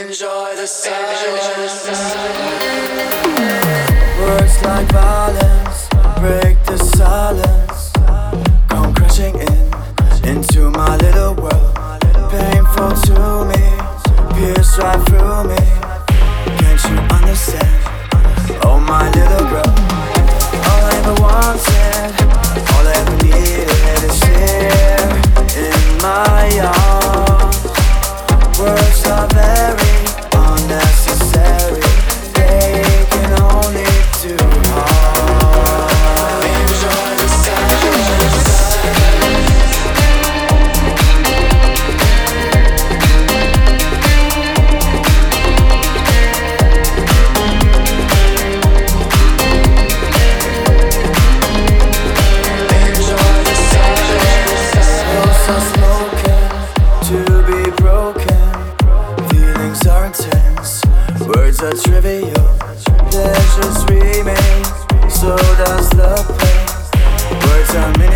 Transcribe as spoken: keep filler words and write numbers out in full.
Enjoy the silence. Words like violence break the silence. Come crashing in into my little world. Painful to me, pierce right through me. Can't you understand? Oh my little girl. All I ever wanted, all I ever needed is here in my arms. Words are very unnecessary. They can only do harm. Enjoy the silence. Enjoy the silence. Words are spoken to be broken. Feelings are intense. Words are trivial. Pleasures remain. So does the pain. Words are meaningless.